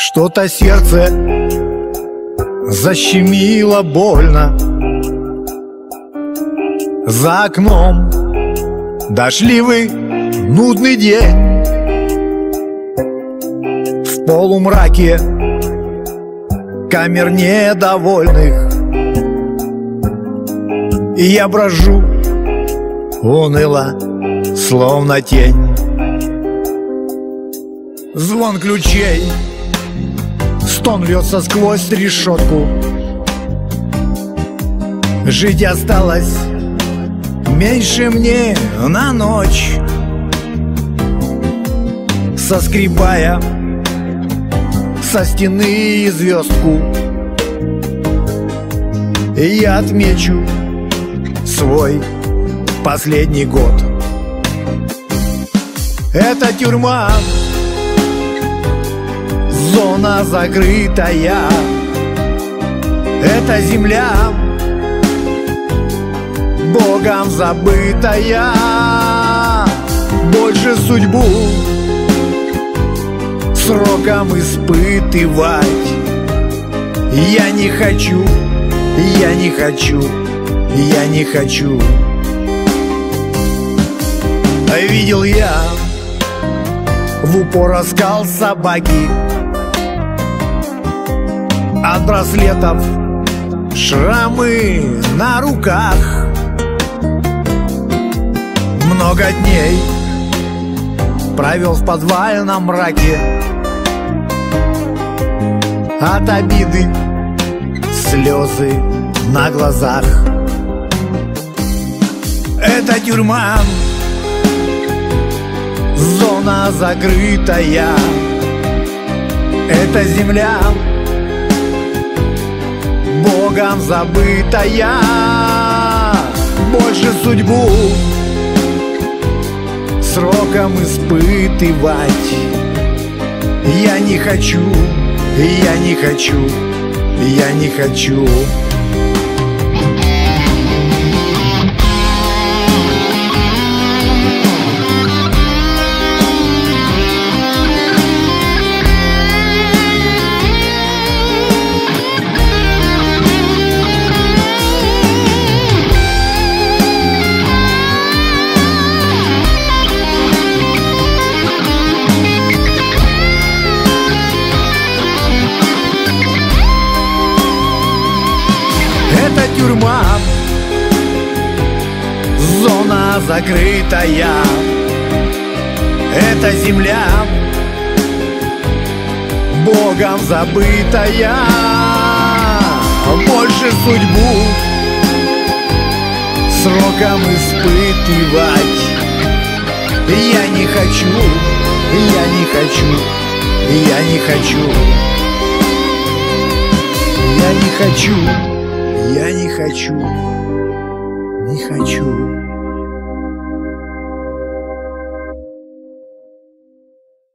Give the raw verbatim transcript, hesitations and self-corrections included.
Что-то сердце защемило больно. За окном дождливый, нудный день. В полумраке камер недовольных, и я брожу уныло, словно тень. Звон ключей, стон льется сквозь решетку. Жить осталось меньше мне на ночь. Соскребая со стены звездку, я отмечу свой последний год. Это тюрьма, зона закрытая. Это земля, Богом забытая. Больше судьбу сроком испытывать я не хочу, я не хочу, я не хочу. Видел я в упор оскал собаки, от браслетов шрамы на руках. Много дней провел в подвальном мраке, от обиды слезы на глазах. Это тюрьма, зона закрытая. Это земля, Богом забытая. Больше судьбу сроком испытывать я не хочу, я не хочу, я не хочу. Это тюрьма, зона закрытая. Это земля, Богом забытая. Больше судьбу сроком испытывать я не хочу, я не хочу, я не хочу, я не хочу. Я не хочу, не хочу.